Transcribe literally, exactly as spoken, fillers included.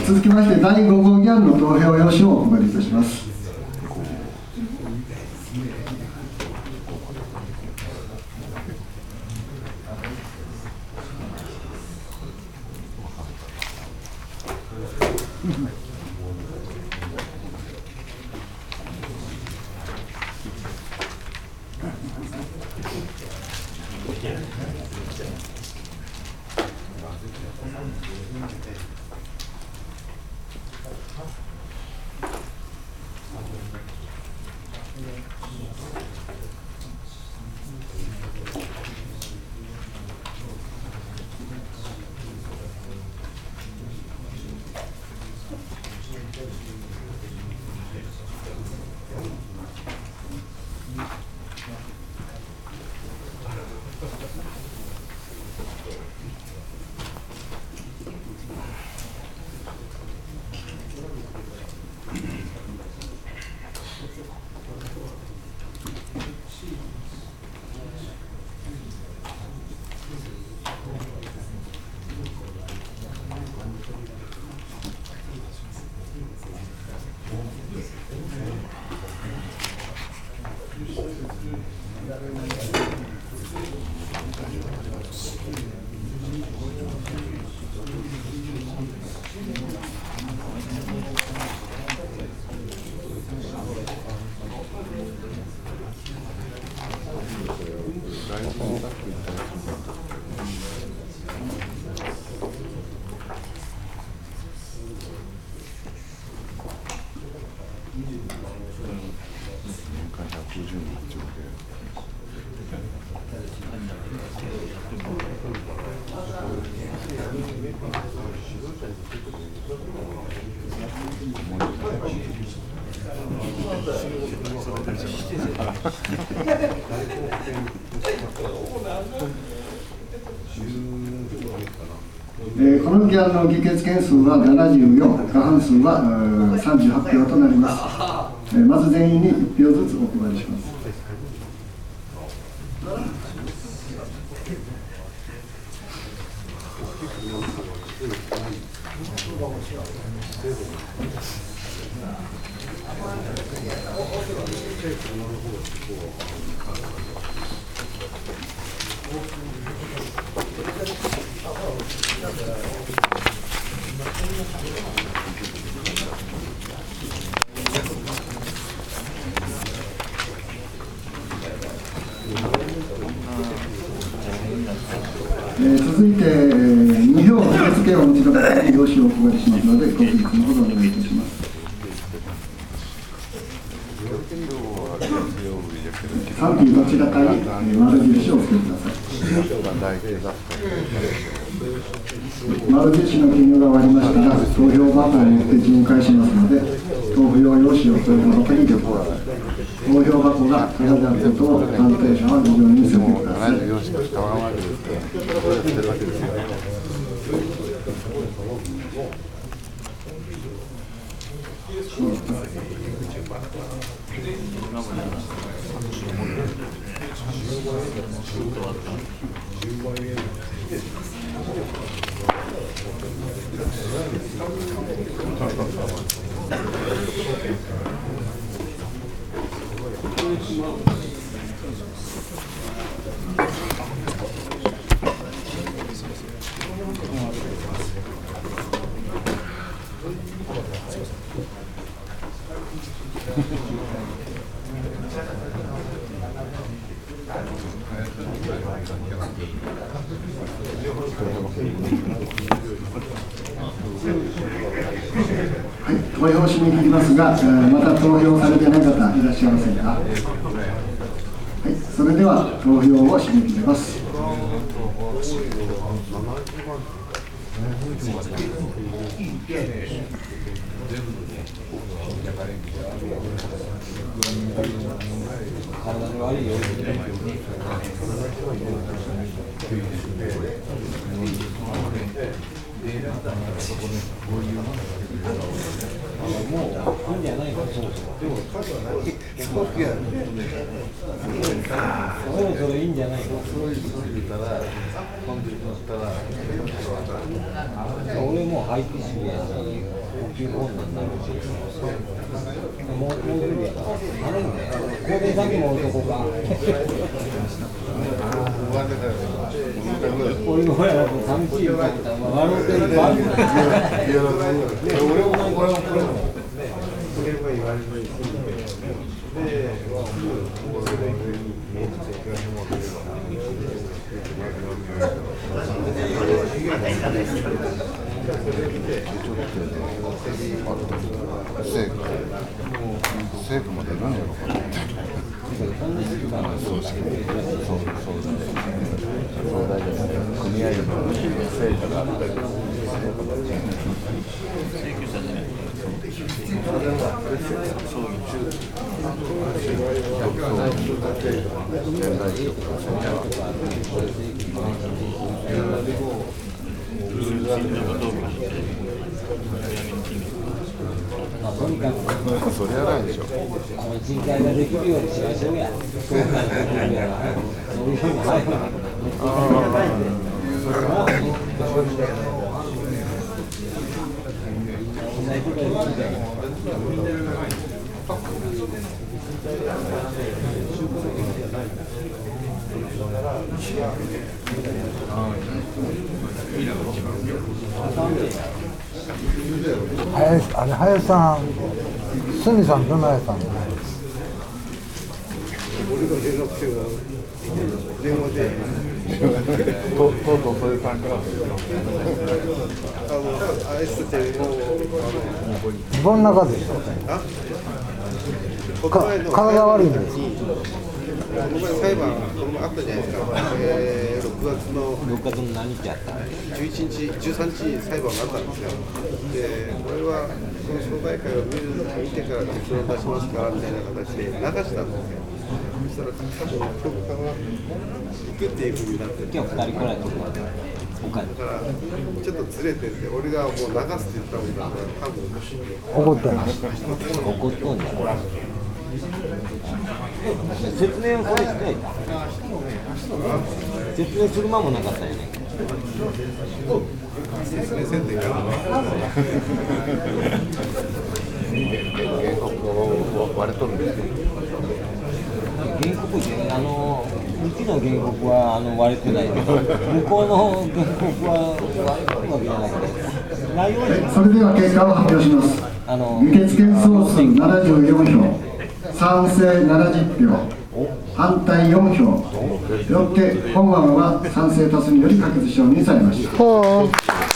続きましてだいご号議案の投票用紙をお配りいたします。えー、この議案の議決件数はななじゅうよん、過半数はさんじゅうはち票となります。えー、まず全員にいち票ずつお配りします。えー、続いて、えー、に票受付をお持ちの方に用紙をお配りしますので、ご起立のほどお願いいたします。賛否どちらかに、えー、丸印をつけてください。丸印の記入が終わりましたら、投票箱を持って巡回しますので、投票用紙を投票箱に入れてください。投票箱が空であることを関係者は非常に見せてください。はい、投票締め切りますが、えー、また投票されてない方いらっしゃいませんか。はい、それでは投票を締め切ります。 俺もう入ってしまう。 いう本なんだろうし、もうもう無理やから、あれね、神戸だけも男が。俺の親は寂しいよと思ったら、笑うてる場合もない。俺も俺も俺も。 成果までいるんじゃないかな。そうしそうそうそう大丈夫。組合の成果があったり。 とにかくそれやないでしょ。 人会ができるようにしましょうや。そういうふうに入る。 林あれ林さん、鷲見さんどないさん。 俺の連絡手は電話でととうとうそういう感じなんですよ。あのあいつってもうどんなかでしょう。か体悪いんです。 この前裁判、この前あったじゃないですか、えー、ろくがつのろくがつの何日やったじゅういちにち、じゅうさんにちに裁判があったんですよ。で、これはこの総大会を見る見てから結論出しますかみたいな形で流したんですよ。そしたら、多分教科は行くっていうふうになってる。 今日ふたり来ないと思う。 だから、ちょっとずれてて、俺がもう流すって言ったもんだから、多分怒ってます。 怒っとんじゃん。説明をこれしたい。説明する間もなかったよね。 説明せんでいいからね。原告が割れとるんですけど。 原告で、あの、うちの原告はあの割れてないけど、向こうの原告は割れてるわけじゃないけど、内容にそれでは結果を発表します。 あの議決件総数ななじゅうよんひょう、賛成ななじゅっぴょう、反対よんひょう、よって本案は賛成多数により可決承認されました。